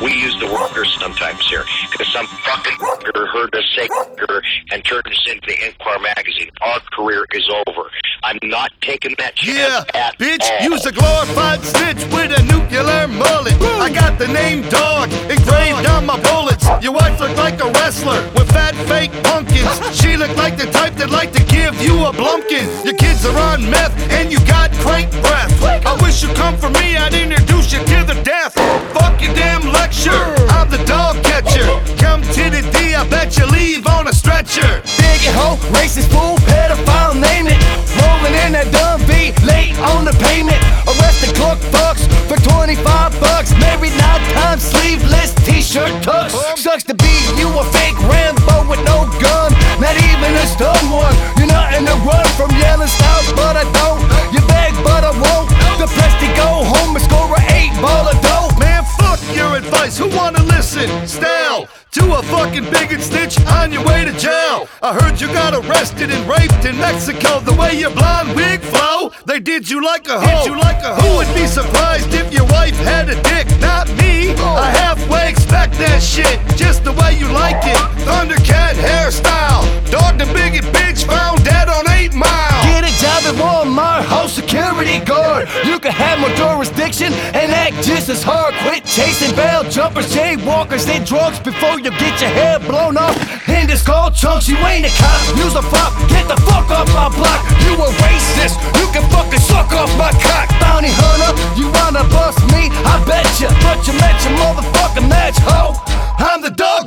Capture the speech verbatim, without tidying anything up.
We use the worker sometimes here because some fucking worker heard us say worker and turned us into the Inquirer magazine. Our career is over. I'm not taking that chance Yeah, at bitch, all. use a glorified snitch with a nuclear mullet. I got the name Dog engraved on my bullets. Your wife looked like a wrestler with fat fake pumpkins. She looked like the type that like to give you a blumpkin. Your kids are on meth and you got crank breath. I wish you'd come for me, I'd introduce you to the death. Fuck your damn lecture, I'm the dog catcher. Come to the D, I bet you leave on a stretcher. Big hoe, racist fool, pedophile, name it. Rolling in that dumb V, late on the payment. Arrest the clock fucks for twenty-five bucks. Married nine times, sleeveless t-shirt tucks. Sucks to be you, a fake Rambo with no gun. Not even a stun one. You're nothing to run from, yelling style, but I don't. You beg, but I won't. Depressed to go home and score an eight ball of dope. Man, fuck your advice, who wanna listen? Stale to a fucking bigot snitch on your way to jail. I heard you got arrested and raped in Mexico. The way your blonde wig flow, they did you like a hoe. Did you like a hoe. Who would be surprised if your wife had a dick? Not me. I halfway expect that shit, just the way you like it. Thundercat hairstyle, dog the bigot bitch found dead on eight mile. Get a job at Walmart, house security guard. You can have more jurisdiction and act just as hard. Quit chasing bail jumpers, jaywalkers, and drugs before you get your hair blown off in the skull chunks. You ain't a cop, use a prop, get the fuck off my block. You a racist, you can fucking suck off my cock. Bounty hunter, you wanna bust me? I bet ya, but you met your motherfucker.